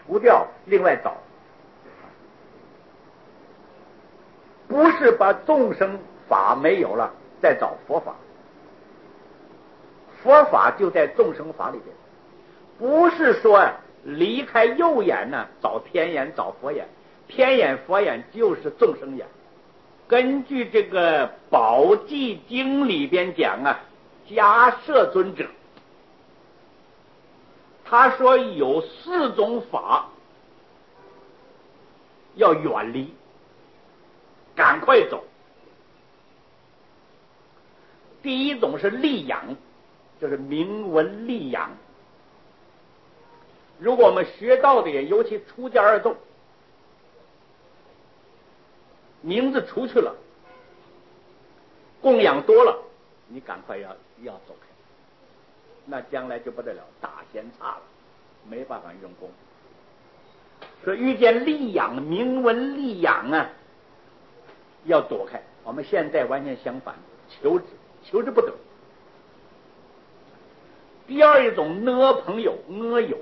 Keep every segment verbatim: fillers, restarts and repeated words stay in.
除掉，另外找。不是把众生法没有了再找佛法，佛法就在众生法里边，不是说离开右眼呢找天眼找佛眼，天眼佛眼就是众生眼。根据这个宝济经里边讲啊，迦摄尊者他说有四种法要远离，赶快走。第一种是利养，就是明文利养。如果我们学道的人，尤其出家二众，名字出去了，供养多了，你赶快要要走开，那将来就不得了，大嫌差了，没办法用功。所以遇见利养，明文利养啊，要躲开。我们现在完全相反，求之求之不得。第二一种呢朋友呢友，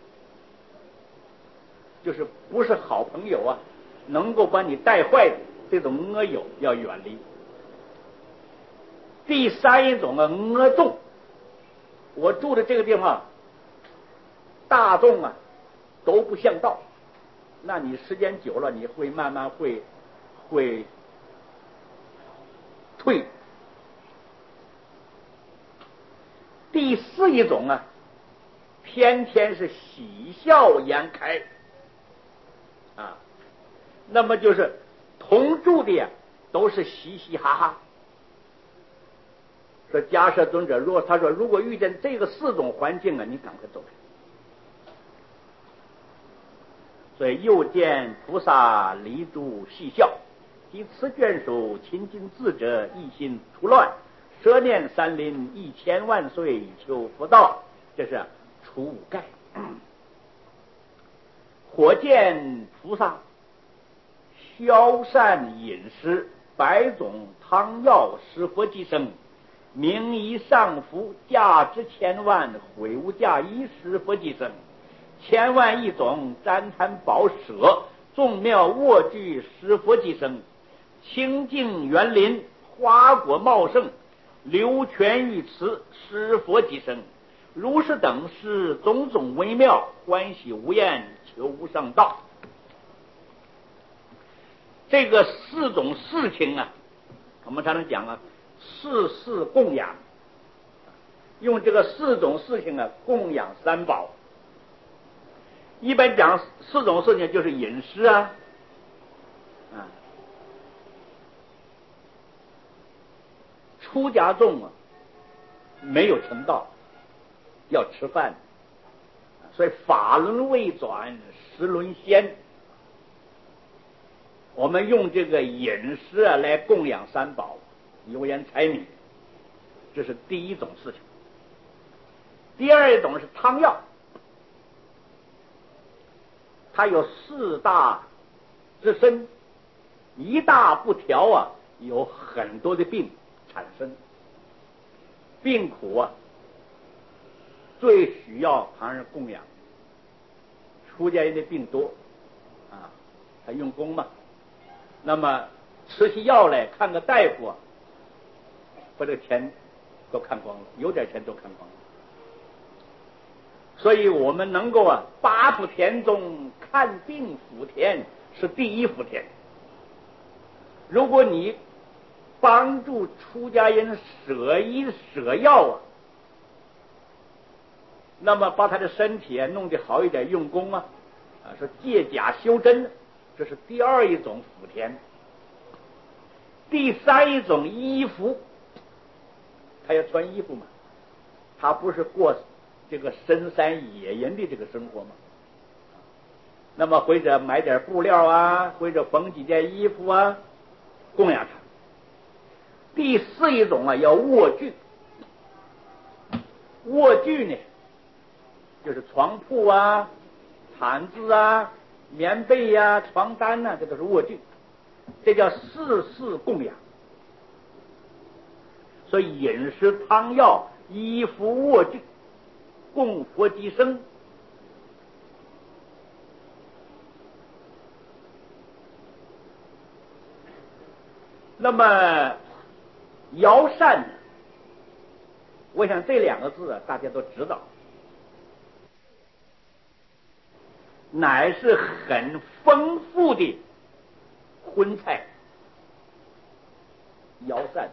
就是不是好朋友啊，能够把你带坏的这种呢友要远离。第三一种啊呢众，我住的这个地方大众啊都不向道，那你时间久了你会慢慢会会退。第四一种啊，天天是喜笑颜开啊，那么就是同住的呀都是嘻嘻哈哈。说迦摄尊者，如果他说如果遇见这个四种环境啊，你赶快走开。所以又见菩萨离诸嬉笑，及此眷属亲近自者，一心除乱，舍念三林一千万岁求佛道，这是除五盖。或见菩萨消散饮食，百种汤药施佛即生，名医上服，价值千万，毁无价衣施佛即生，千万一种旃檀宝舍，众妙卧具施佛即生，清净园林花果茂盛，流泉浴池施佛即生，如是等是种种微妙，欢喜无厌求无上道。这个四种事情啊，我们常常讲啊，四事供养，用这个四种事情啊供养三宝。一般讲四种事情就是饮食啊，啊，出家众啊没有成道，要吃饭，所以法轮未转，时轮先。我们用这个饮食啊来供养三宝，油盐柴米，这是第一种事情。第二种是汤药，它有四大之身，一大不调啊，有很多的病产生。病苦啊，最需要旁人供养。出家人的病多啊，他用功嘛，那么吃起药来看个大夫啊，把这个钱都看光了，有点钱都看光了。所以我们能够啊，八福田中看病福田是第一福田。如果你帮助出家人舍医舍药啊，那么把他的身体啊弄得好一点，用功啊，啊说借假修真，这是第二一种福田。第三一种衣服，他要穿衣服嘛，他不是过这个深山野营的这个生活嘛，那么或者买点布料啊，或者缝几件衣服啊，供养他。第四一种啊，要卧具。卧具呢，就是床铺啊、毯子啊、棉被呀、啊、床单呐、啊，这都是卧具，这叫四事供养。所以饮食、汤药、衣服、卧具，供佛即生。 那么尧善呢，我想这两个字啊，大家都知道，乃是很丰富的荤菜。尧善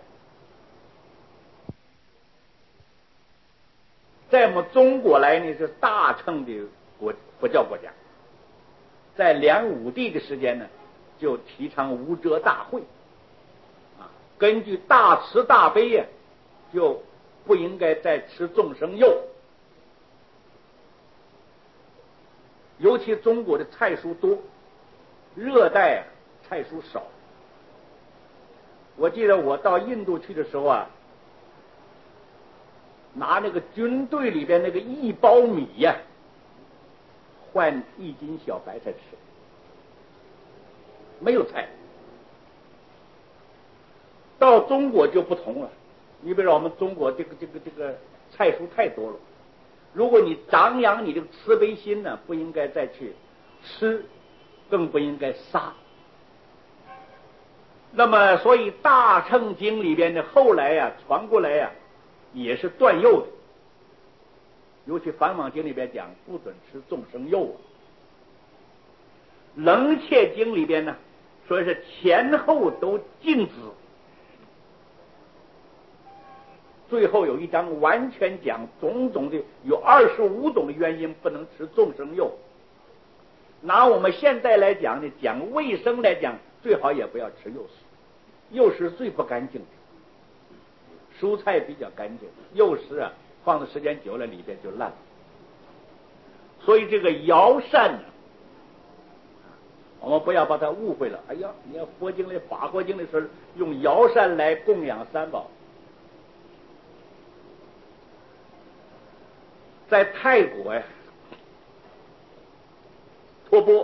在我们中国来呢是大乘的国佛教国家，在梁武帝的时间呢，就提倡无遮大会啊，根据大慈大悲呀、啊，就不应该再吃众生肉。尤其中国的菜蔬多，热带、啊、菜蔬少。我记得我到印度去的时候啊，拿那个军队里边那个一包米呀、啊，换一斤小白菜吃，没有菜。到中国就不同了，你比如说我们中国这个这个这个菜蔬太多了，如果你长养你这个慈悲心呢，不应该再去吃，更不应该杀。那么，所以《大乘经》里边的后来呀、啊、传过来呀、啊，也是断肉的。尤其《梵网经》里边讲不准吃众生肉啊。《楞伽经》里边呢，说是前后都禁止。最后有一章完全讲种种的，有二十五种的原因不能吃众生肉。拿我们现在来讲呢，讲卫生来讲，最好也不要吃肉食。肉食最不干净的，蔬菜比较干净，肉食啊放的时间久了里边就烂了。所以这个尧善呢，我们不要把它误会了。哎呀，你要佛经里、法国经里说用尧善来供养三宝，在泰国呀，托钵。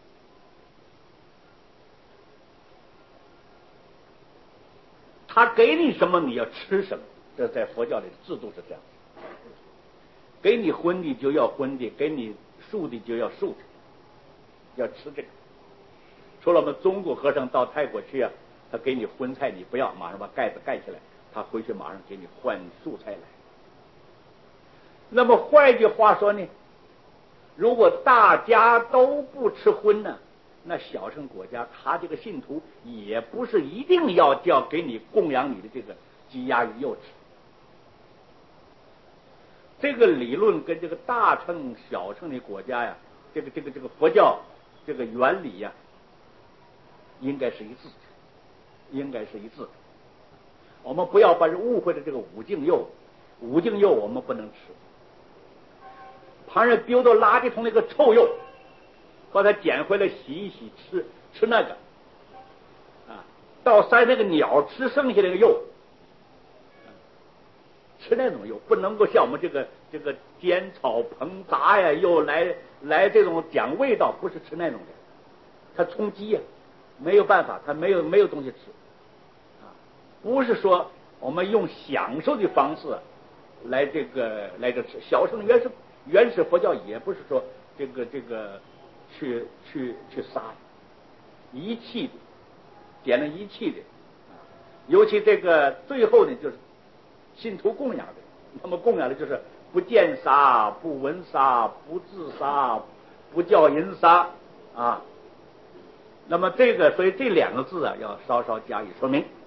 他给你什么你要吃什么，这在佛教里的制度是这样，给你荤的就要荤的，给你素的就要素的，要吃这个。除了我们中国和尚到泰国去啊，他给你荤菜你不要，马上把盖子盖起来，他回去马上给你换素菜来。那么换一句话说呢，如果大家都不吃荤呢，那小乘国家他这个信徒也不是一定要叫给你供养你的这个鸡鸭鱼肉吃。这个理论跟这个大乘小乘的国家呀，这个这个这个佛教这个原理呀，应该是一致的，应该是一致的。我们不要把误会了这个五净肉，五净肉我们不能吃。旁人丢到垃圾桶那个臭肉，把它捡回来洗一洗吃，吃那个啊，到山那个鸟吃剩下那个肉，吃那种肉，不能够像我们这个这个煎炒烹炸呀，又来来这种讲味道，不是吃那种的。他充饥呀，没有办法，他没有没有东西吃啊，不是说我们用享受的方式来这个来这吃。小乘原始原始佛教也不是说这个这个去去去杀，遗弃的，点了遗弃的啊。尤其这个最后呢，就是信徒供养的，那么供养的就是不见杀、不闻杀、不自杀、不教淫杀啊。那么这个，所以这两个字啊，要稍稍加以说明。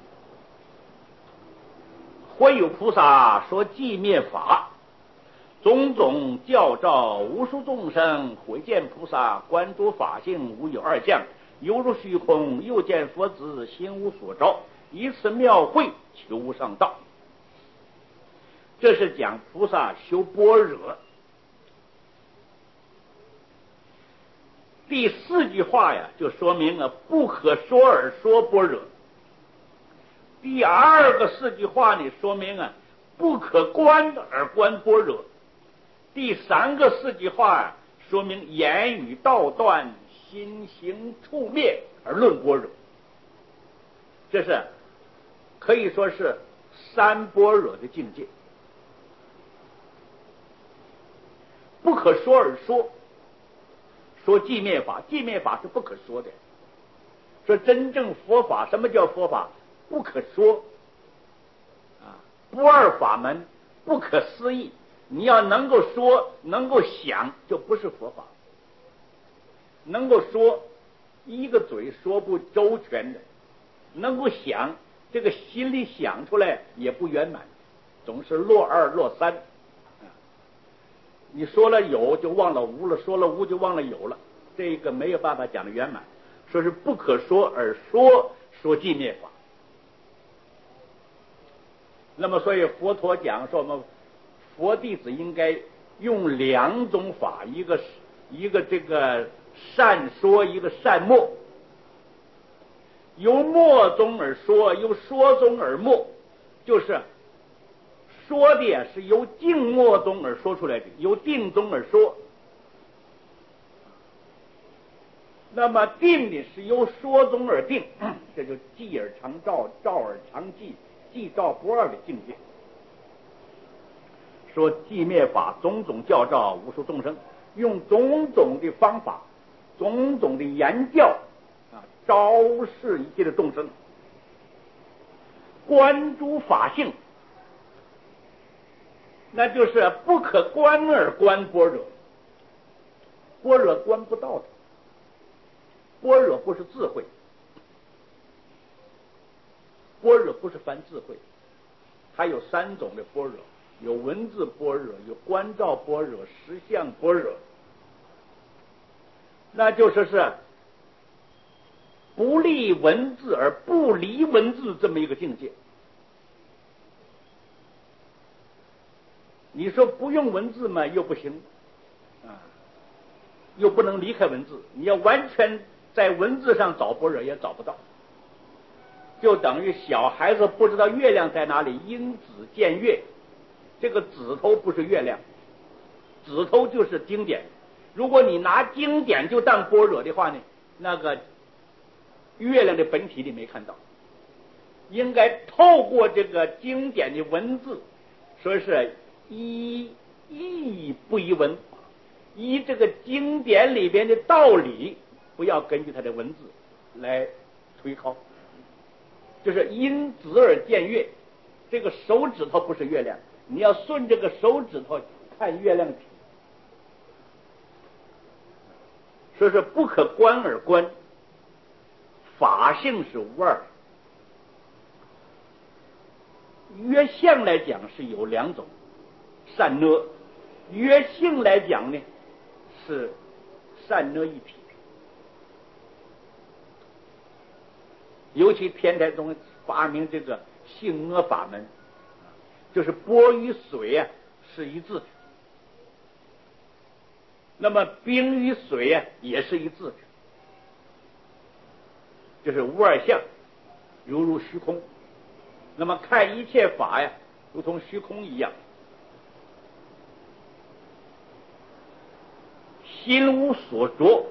或有菩萨说寂灭法，种种教照无数众生，会见菩萨观诸法性无有二相，犹如虚空，又见佛子心无所着，以此妙慧求无上道。这是讲菩萨修般若。第四句话呀，就说明了不可说而说般若。第二个四句话呢，说明啊不可观而观般若。第三个四句话啊，说明言语道断，心行处灭而论般若。这是可以说是三般若的境界。不可说而说，说寂灭法，寂灭法是不可说的。 说真正佛法，什么叫佛法？不可说啊，不二法门，不可思议。你要能够说，能够想，就不是佛法。能够说，一个嘴说不周全的，能够想，这个心里想出来也不圆满，总是落二落三。你说了有就忘了无了，说了无就忘了有了，这个没有办法讲的圆满。说是不可说而说，说寂灭法。那么所以佛陀讲说，我们佛弟子应该用两种法，一个一个这个善说，一个善默。由默中而说，由说中而默，就是说的呀是由静默中而说出来的，由定中而说。那么定的是由说中而定，这就寂而常照，照而常寂，寂照不二的境界。说寂灭法种种教照无数众生，用种种的方法，种种的言教啊，昭示一切的众生，观诸法性，那就是不可观而观般若，般若观不到的。般若不是智慧，般若不是凡智慧，它有三种的般若，有文字般若，有观照般若，实相般若。那就是是不立文字而不离文字这么一个境界。你说不用文字嘛，又不行啊，又不能离开文字，你要完全在文字上找般若也找不到，就等于小孩子不知道月亮在哪里，因子见月，这个指头不是月亮，指头就是经典。如果你拿经典就当般若的话呢，那个月亮的本体你没看到，应该透过这个经典的文字，说是依意不依文，依这个经典里边的道理，不要根据它的文字来推敲，就是因子而见月，这个手指头不是月亮，你要顺这个手指头看月亮体，说是不可观而观，法性是无二。约相来讲是有两种，善呢；约性来讲呢是善呢一体。尤其天台宗发明这个性呢法门，就是波与水啊是一致的，那么冰与水啊也是一致的，就是无二相，犹如虚空。那么看一切法呀，如同虚空一样。心无所着，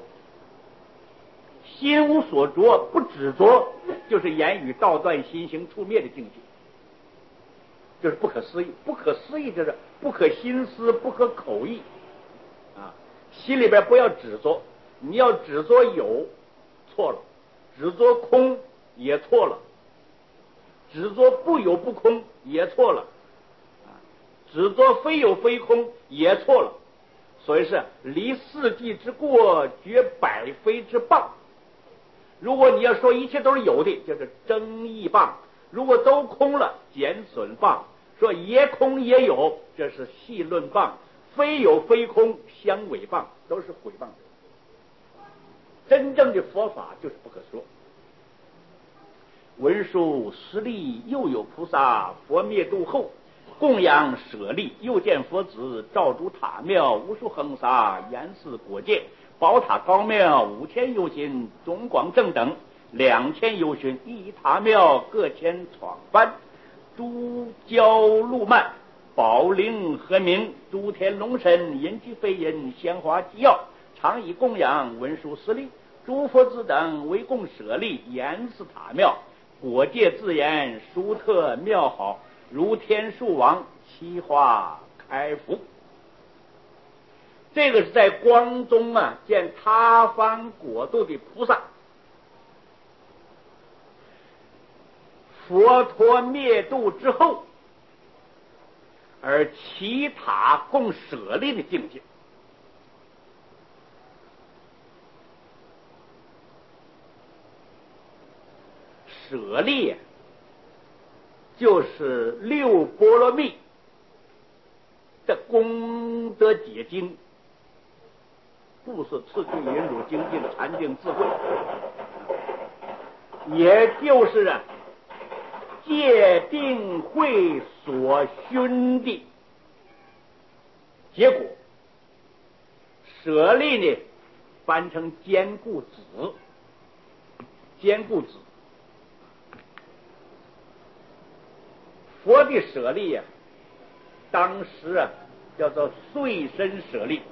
心无所着不执着，就是言语道断，心行处灭的境界，就是不可思议。不可思议就是不可心思，不可口意啊！心里边不要执着，你要执着有错了，执着空也错了，执着不有不空也错了，执着非有非空也错了。所以是离四谛之过，绝百非之谤。如果你要说一切都是有的，就是争议谤；如果都空了，减损谤。说也空也有，这是细论谤；非有非空，相违谤，都是毁谤。真正的佛法就是不可说。文殊师利又有菩萨，佛灭度后供养舍利，又见佛子照诸塔庙，无数恒沙，严寺国界，宝塔高庙五千由旬，总广正等两千由旬，一塔庙各千闯幡，都交路曼，宝灵和鸣，诸天龙神引其飞引，鲜花祭药，常以供养文殊师利，诸佛子等为供舍利，严寺塔庙，国界自言殊特妙好，如天树王，七花开福。这个是在光中啊见他方国度的菩萨， 佛陀灭度之后，而其他共舍利的境界。舍利就是六波罗蜜的功德结晶，不是次第引入精进禅定智慧，也就是啊戒定慧所熏的结果。舍利呢翻成坚固子，坚固子。佛的舍利啊，当时啊叫做碎身舍利。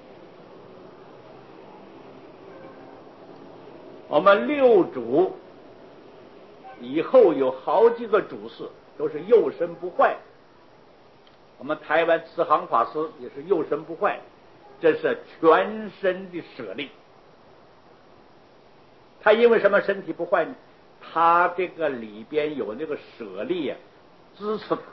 我们六祖以后有好几个祖师都是幼身不坏，我们台湾慈航法师也是幼身不坏，这是全身的舍利。他因为什么身体不坏呢？他这个里边有那个舍利啊支持他。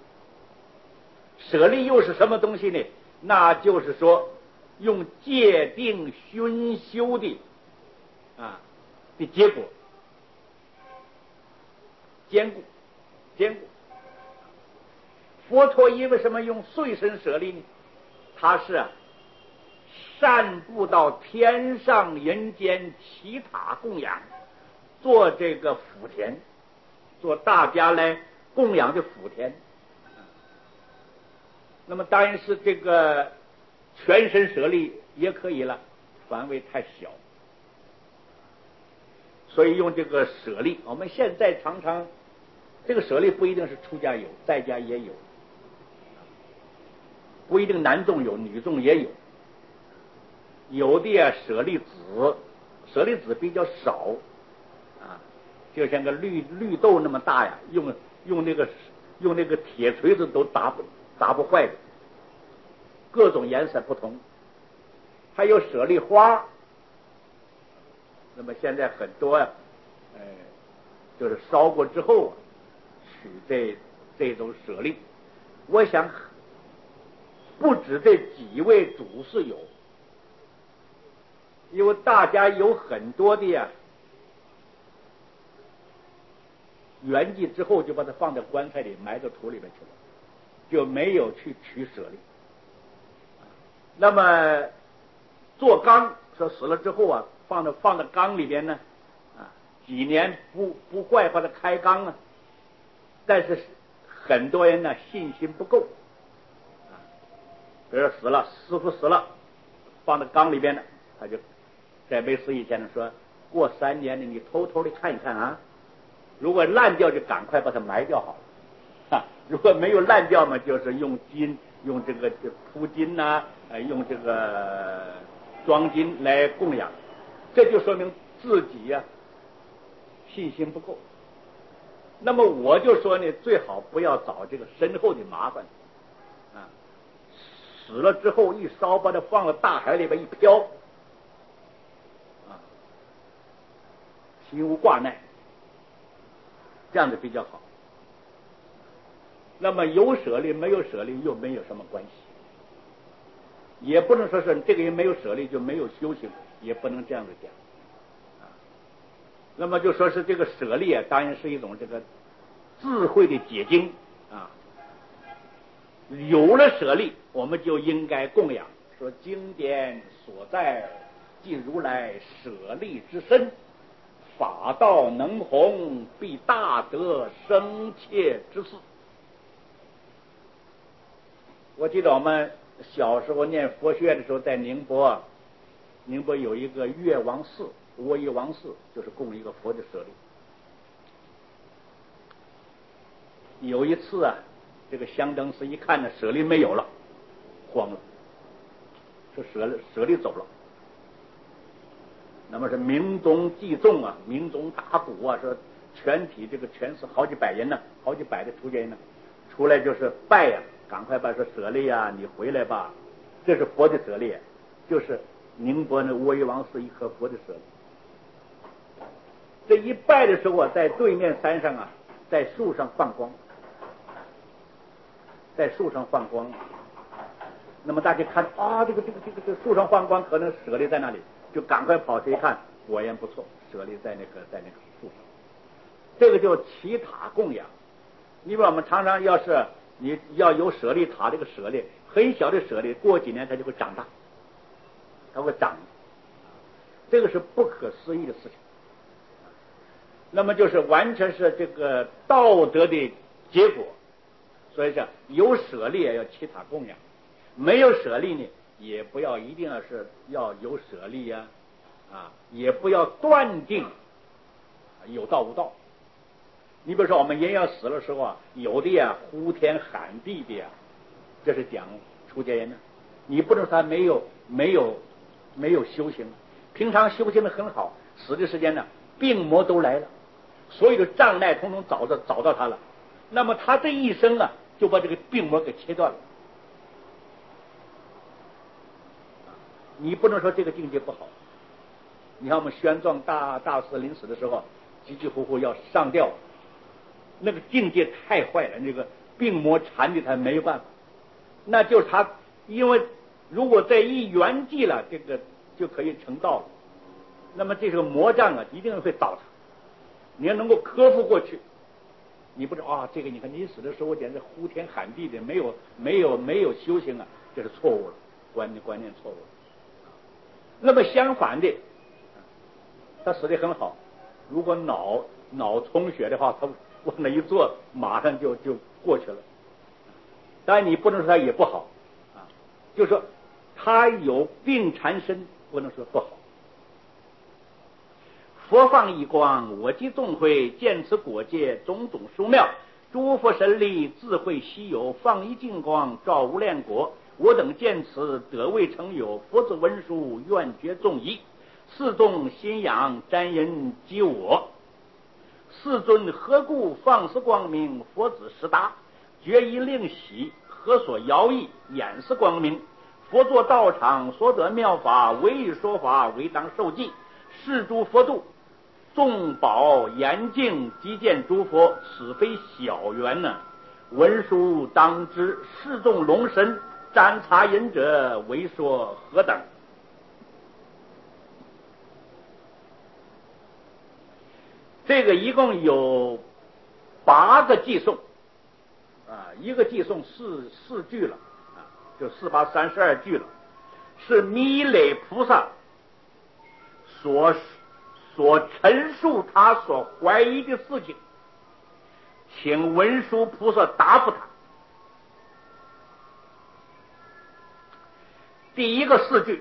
舍利又是什么东西呢？那就是说用戒定熏修的啊的结果，坚固坚固。佛陀因为什么用碎身舍利呢？他是啊散布到天上人间其他供养，做这个福田，做大家来供养的福田。那么当然是这个全身舍利也可以了，范围太小，所以用这个舍利。我们现在常常这个舍利不一定是出家有，在家也有，不一定男众有，女众也有。有的啊舍利子，舍利子比较少啊，就像个绿绿豆那么大呀，用用那个用那个铁锤子都打不打不坏的，各种颜色不同。还有舍利花，那么现在很多啊，呃，就是烧过之后啊，取这这种舍利。我想不止这几位祖师有，因为大家有很多的呀，圆寂之后就把它放在棺材里埋到土里面去了，就没有去取舍利。那么做缸，说死了之后啊，放到放到缸里边呢，啊，几年不不坏，把它开缸啊。但是很多人呢信心不够，啊，比如说死了，师傅死了，放到缸里边呢，他就在没死以前呢说，过三年呢你偷偷的看一看啊，如果烂掉就赶快把它埋掉好了，啊，如果没有烂掉嘛，就是用金用这个铺金呐、啊，用这个装金来供养，这就说明自己呀、啊、信心不够。那么我就说呢，最好不要找这个身后的麻烦啊！死了之后一烧，把它放到大海里边一漂啊，心无挂碍，这样子比较好。那么有舍利没有舍利又没有什么关系，也不能说是这个人没有舍利就没有修行，也不能这样子讲啊。那么就说是这个舍利啊，当然是一种这个智慧的结晶啊。有了舍利，我们就应该供养。说经典所在，即如来舍利之身，法道能弘，必大德生切之事。我记得我们小时候念佛学的时候，在宁波啊，宁波有一个月王寺，窝一王寺，就是供一个佛的舍利。有一次啊，这个香灯师一看呢，舍利没有了，慌了，说舍舍利走了。那么是民众计众啊，民众打鼓啊，说全体这个全是好几百人呢，好几百的出家人呢，出来就是拜呀、啊，赶快把说舍利啊，你回来吧，这是佛的舍利，就是宁波那窝一王寺一颗佛的舍利。这一拜的时候啊，在对面山上啊， 在树上放光，在树上放光。那么大家看啊，这个这个这个这个树上放光，可能舍利在那里，就赶快跑去一看，果然不错，舍利在那个在那个树上。这个叫起塔供养。你比如我们常常要是你要有舍利塔，这个舍利很小的舍利，过几年它就会长大，它会长，这个是不可思议的事情。那么就是完全是这个道德的结果。所以说有舍利要起塔供养，没有舍利呢，也不要一定要是要有舍利呀、啊，啊，也不要断定有道无道。你比如说我们人要死的时候啊，有的呀呼天喊地的呀，这是讲出家人呢。你不能说他没有没有没有修行，平常修行的很好，死的时间呢病魔都来了，所有的障碍统统找到找到他了，那么他这一生啊就把这个病魔给切断了。你不能说这个境界不好。你看我们玄奘大大师临死的时候，急急呼呼要上吊，那个境界太坏了，那个病魔缠的他没有办法。那就是他，因为如果在一圆寂了，这个就可以成道了。那么这个魔障啊，一定会倒他。你要能够克服过去，你不知道啊，这个你看你死的时候简直呼天喊地的，没有没有没有修行啊，这是错误了，观念观念错误了。那么相反的，他死得很好，如果脑脑充血的话，他往那一坐，马上就就过去了。当然你不能说他也不好啊，就是说他有病缠身，不能说不好。佛放一光，我即众会，见此果界种种殊妙，诸佛神力智慧稀有，放一净光照无量国。我等见此得未成有，佛子文殊愿觉众疑，四众信仰瞻人及我。世尊何故放肆光明？佛子实答，决一令喜，何所摇曳？掩饰光明。佛作道场，所得妙法，唯以说法，唯当受记。是诸佛度，众宝严净，即见诸佛，此非小缘呢、啊。文殊当知，世众龙神，瞻察人者，为说何等？这个一共有八个偈颂啊，一个偈颂四四句了啊，就四八三十二句了，是弥勒菩萨所所陈述他所怀疑的事情，请文殊菩萨答复他。第一个四句，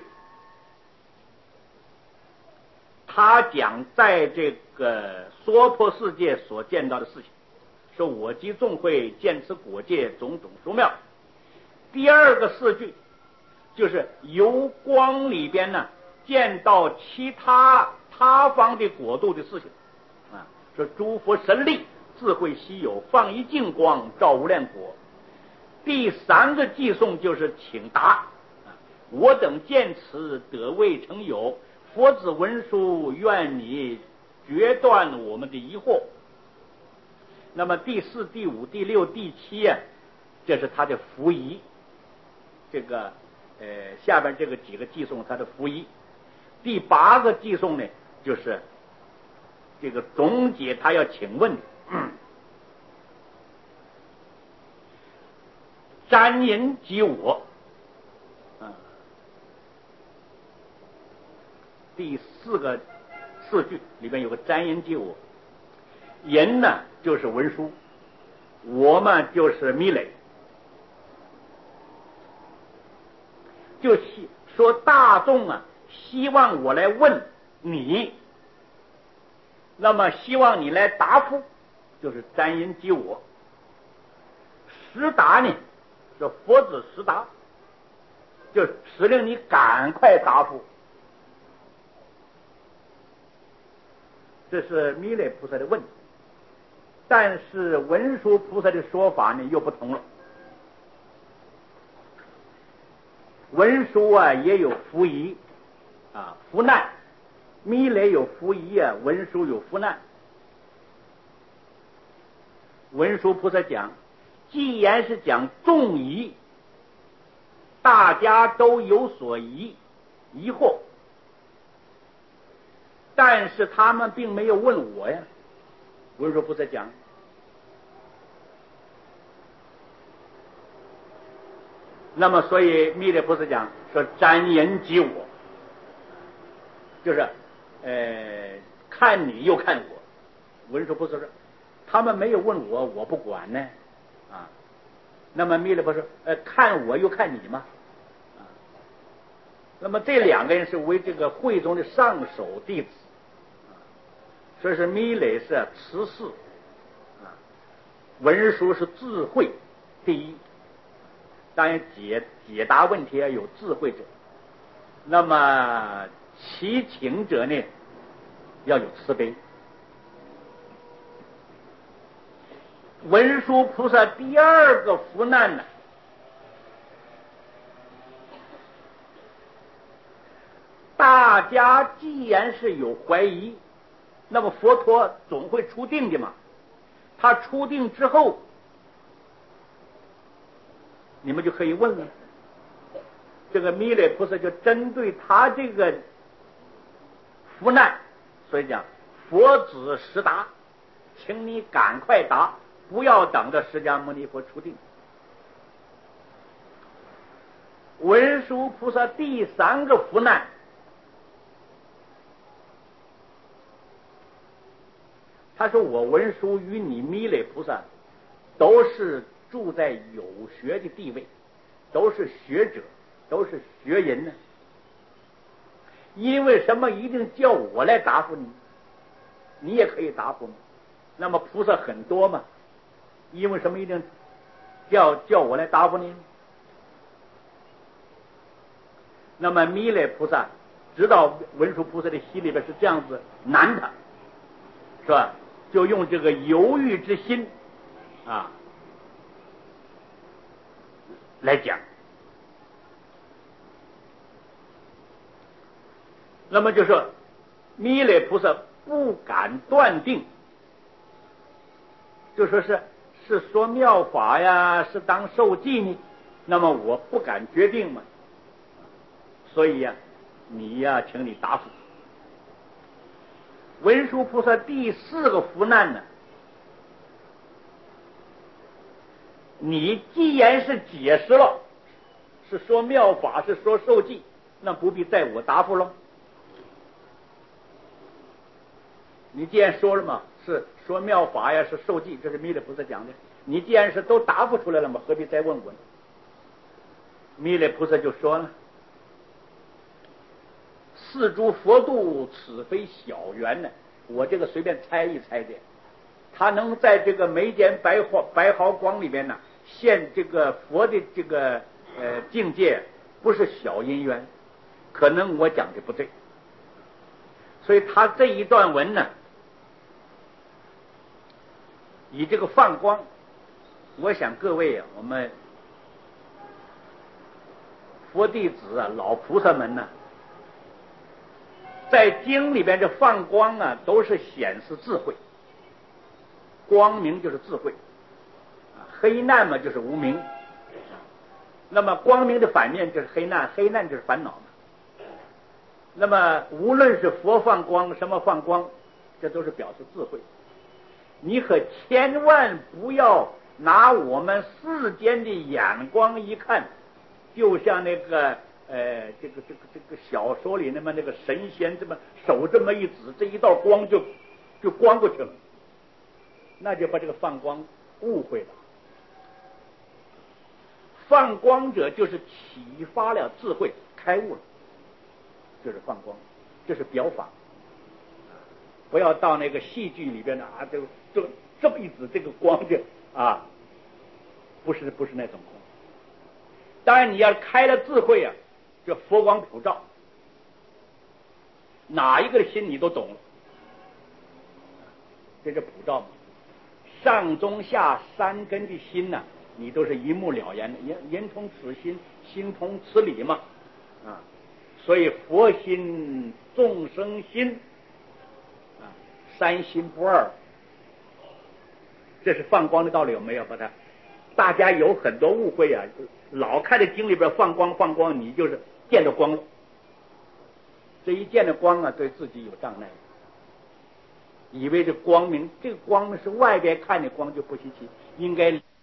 他讲在这个娑婆世界所见到的事情，说我即众会，见此果界种种殊妙。第二个四句就是由光里边呢见到其他他方的国度的事情啊，说诸佛神力智慧稀有，放一净光照无量国。第三个偈颂就是请答，我等见此得未成有，佛子文殊愿你决断我们的疑惑。那么第四、第五、第六、第七啊，这是他的福仪。这个呃下边这个几个偈颂他的福仪。第八个偈颂呢，就是这个总结他要请问的。瞻人及我，啊，第四个四句里面有个瞻人及我，人呢就是文殊，我们就是弥勒，就说大众啊，希望我来问你，那么希望你来答复，就是瞻人及我。实答呢，说佛子实答，就使令你赶快答复。这是弥勒菩萨的问题，但是文殊菩萨的说法呢又不同了。文殊啊也有福仪啊福难，弥勒有福仪啊，文殊有福难。 文殊菩萨讲，既然是讲众疑，大家都有所疑疑惑，但是他们并没有问我呀。文殊菩萨讲，那么所以弥勒菩萨讲说瞻言即我，就是呃看你又看我。文殊菩萨说他们没有问我，我不管呢啊。那么弥勒菩萨说呃看我又看你嘛啊。那么这两个人是为这个会中的上首弟子，所以是弥勒是慈氏啊，文殊是智慧第一。当然解解答问题要有智慧者，那么祈请者呢要有慈悲。文殊菩萨第二个福难呢，大家既然是有怀疑，那么佛陀总会出定的嘛。他出定之后，你们就可以问了。这个弥勒菩萨就针对他这个福难，所以讲佛子实答，请你赶快答，不要等着释迦牟尼佛出定。文殊菩萨第三个福难，他说我文殊与你弥勒菩萨都是住在有学的地位，都是学者，都是学人呢。因为什么一定叫我来答复你？你也可以答复吗？那么菩萨很多嘛，因为什么一定叫叫我来答复你？那么弥勒菩萨知道文殊菩萨的心里边是这样子难他，是吧？就用这个犹豫之心啊来讲。那么就说弥勒菩萨不敢断定，就说是是说妙法呀，是当受记呢，那么我不敢决定嘛。所以呀、啊，你呀、啊，请你答复。文殊菩萨第四个福难呢，你既然是解释了，是说妙法，是说受记，那不必再我答复了。你既然说了嘛，是说妙法呀，是受记，这是弥勒菩萨讲的。你既然是都答复出来了嘛，何必再问我呢？弥勒菩萨就说了：四诸佛度，此非小缘呢。我这个随便猜一猜的，他能在这个眉间白毫白毫光里边呢，现这个佛的这个呃境界，不是小因缘，可能我讲的不对。所以他这一段文呢，以这个放光，我想各位啊，我们佛弟子啊，老菩萨们呢，在经里边这放光啊，都是显示智慧。光明就是智慧，黑暗嘛就是无明。那么光明的反面就是黑暗，黑暗就是烦恼嘛。那么无论是佛放光，什么放光，这都是表示智慧。你可千万不要拿我们世间的眼光一看，就像那个呃，这个这个这个小说里那么那个神仙这么手这么一指，这一道光就就光过去了，那就把这个放光误会了。放光者就是启发了智慧，开悟了，就是放光，这是表法。不要到那个戏剧里边的啊，就就这么一指，这个光就啊，不是不是那种光。当然你要开了智慧啊，就佛光普照，哪一个的心你都懂了，这是普照嘛。上中下三根的心呢、啊，你都是一目了然的，人人通此心，心通此理嘛，啊，所以佛心、众生心，啊，三心不二， 这是放光的道理，有没有？把它，大家有很多误会啊，老看着经里边放光放光，你就是见着光了。这一见着光啊，对自己有障碍，以为这光明，这个光明是外边看见光就不稀奇，应该